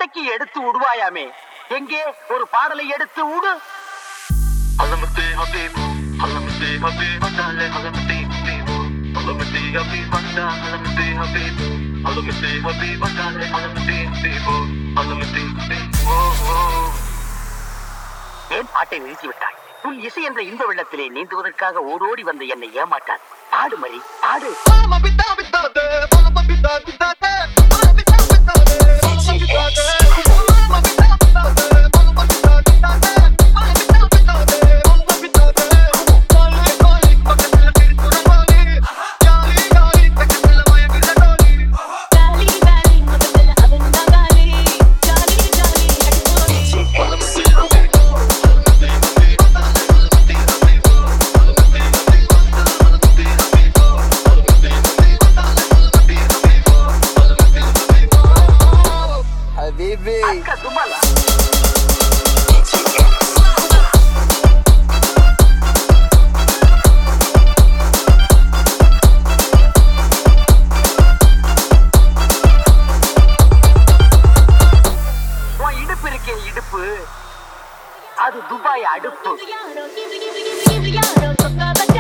இசைக்கு எடுத்து விடுவாயாமே, எங்கே ஒரு பாடலை எடுத்து விடு. علمتي حبيب علمتي حبيب تعالى علمتي حبيب علمتي حبيب علمتي حبيب علمتي حبيب تعالى علمتي حبيب علمتي حبيب. ஏன் பாட்டை நிறுத்திவிட்டாய்? உன் இசை என்ற இன்ப வெள்ளத்திலே நீந்துவதற்காக ஓடோடி வந்த என்னை ஏமாட்டான். பாடு மரி, பாடு. அக்கா தும்மாலா. உன் இடுப்பு இருக்கே இடுப்பு, அது துபாய் அடுப்பு.